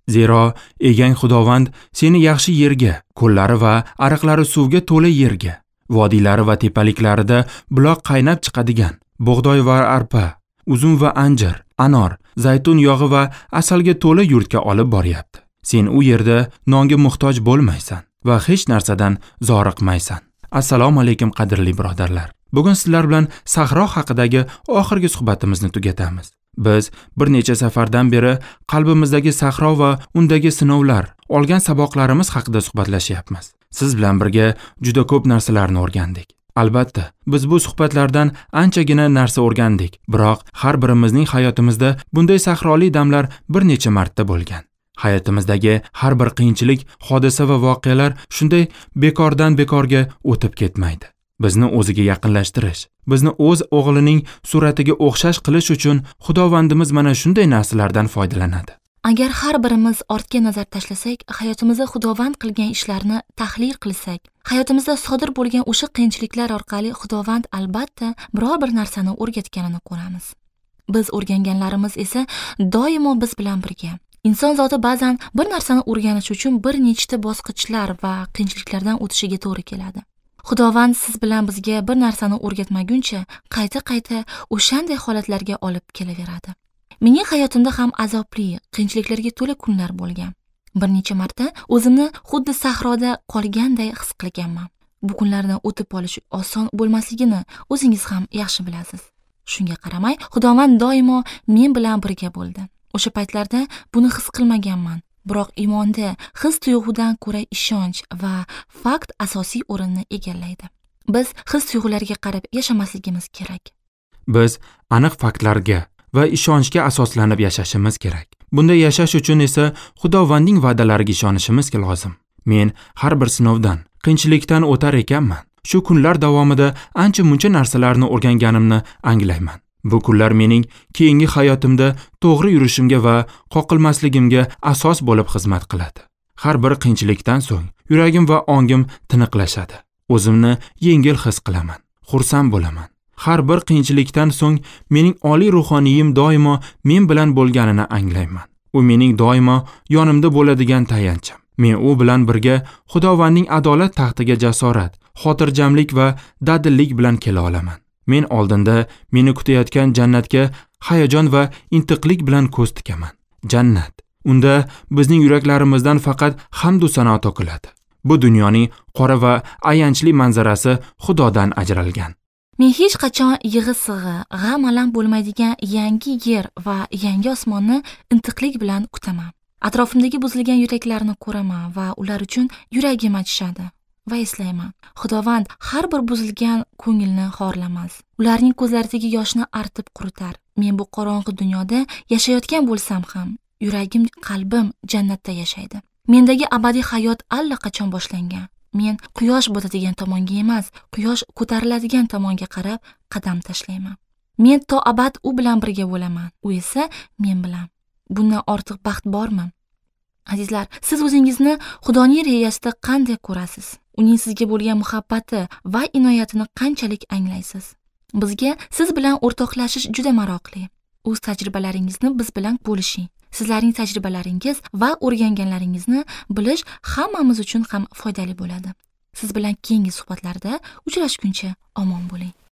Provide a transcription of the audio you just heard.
Zero egang Xudovand seni yaxshi yerga, ko'llari va ariqlari suvga to'la yerga, vodiylari va tepaliklarida buloq qaynab chiqadigan, bug'doy va arpa, uzum va anjir, anor, zaytun yog'i va asalga to'la yurtga olib boryapti. Sen u yerda nonga muhtoj bo'lmaysan va hech narsadan zoriqmaysan. Assalomu alaykum qadrli birodarlar. Bugun sizlar bilan sahro haqidagi oxirgi suhbatimizni tugatamiz. Biz bir necha safardan beri qalbimizdagi sahro va undagi sinovlar, olgan saboqlarimiz haqida suhbatlashyapmiz. Siz bilan birga juda ko'p narsalarni o'rgandik. Albatta, biz bu suhbatlardan anchagina narsa o'rgandik, biroq har birimizning hayotimizda bunday sahroli damlar bir necha marta bo'lgan. Hayotimizdagi har bir qiyinchilik, hodisa va voqealar shunday bekordan bekorga o'tib ketmaydi. Bizni o'ziga yaqinlashtirish, bizni o'z o'g'lining suratiga o'xshash qilish uchun Xudovandimiz mana shunday narsalardan foydalanadi. Agar har birimiz ortga nazar tashlasak, hayotimizda Xudovand qilgan ishlarni tahlil qilsak, hayotimizda sodir bo'lgan o'sha qiyinchiliklar orqali Xudovand albatta biror bir narsani o'rgatganini ko'ramiz. Biz o'rganganlarimiz esa doimo biz bilan birga. Inson zoti ba'zan bir narsani o'rganish uchun bir nechta bosqichlar va qiyinchiliklardan o'tishiga to'g'ri keladi. Xudovand siz bilan bizga bir narsani o'rgatmaguncha qayta o'shanday holatlarga olib kelaveradi. Mening hayotimda ham azobli, qiyinchiliklarga to'la kunlar bo'lgan. Bir necha marta o'zimni xuddi sahroda qolganday his qilganman. Bu kunlardan o'tib olish oson bo'lmasligini o'zingiz ham yaxshi bilasiz. Shunga qaramay, Xudovand doimo men bilan birga bo'ldi. O'sha paytlarda buni his qilmaganman. Biroq iymonda his-tuyg'udan ko'ra ishonch va fakt asosiy o'rinni egallaydi. Biz his-tuyg'ularga qarab yashamasligimiz kerak. Biz aniq faktlarga va ishonchga asoslanib yashashimiz kerak. Bunday yashash uchun esa Xudovandning va'dalariga ishonishimiz lozim. Men har bir sinovdan, qiyinchilikdan o'tar ekanman. Shu kunlar davomida ancha-muncha narsalarni o'rganganimni anglayman. Bu kunlar mening keyingi hayotimda to'g'ri yurishimga va qoqilmasligimga asos bo'lib xizmat qiladi. Har bir qiyinchilikdan so'ng yuragim va ongim tiniqlashadi. O'zimni yengil his qilaman, xursand bo'laman. Har bir qiyinchilikdan so'ng mening oliy ruhoniyim doimo men bilan bo'lganini anglayman. U mening doimo yonimda bo'ladigan tayanchim. Men u bilan birga Xudovandning adolat taxtiga jasorat, xotirjamlik va dadillik bilan kela olaman. Men oldinda meni kutayotgan jannatga hayajon va intiqlik bilan ko'z tikaman. Jannat. Unda bizning yuraklarimizdan faqat hamd va sano to'kiladi. Bu dunyoning qora va ayanchli manzarasi Xudodan ajralgan. Men hech qachon yig'i-sig'i, g'am-alam bo'lmaydigan yangi yer va yangi osmonni intiqlik bilan kutaman. Atrofimdagi buzilgan yuraklarni ko'raman va ular uchun yuragim achishadi. Va eslayman, Xudovand har bir buzilgan ko'ngilni xorlamas. Ularning ko'zlaridagi yoshni artib quritar. Men bu qorong'u dunyoda yashayotgan bo'lsam ham, yuragim, qalbim jannatda yashaydi. Mendagi abadiy hayot allaqachon boshlangan. Men quyosh botadigan tomonga emas, quyosh ko'tariladigan tomonga qarab qadam tashlayman. Men to abad u bilan birga bo'laman, u esa men bilan. Bundan ortiq baxt bormi? Azizlar, siz o'zingizni Xudoning rejasida qanday ko'rasiz? Uning sizga bo'lgan muhabbati va inoyatini qanchalik anglaysiz? Bizga siz bilan o'rtoqlashish juda maroqli. O'z tajribalaringizni biz bilan bo'lishing. Sizlarning tajribalaringiz va o'rganganlaringizni bilish hammamiz uchun ham foydali bo'ladi. Siz bilan keyingi suhbatlarda uchrashguncha omon bo'ling.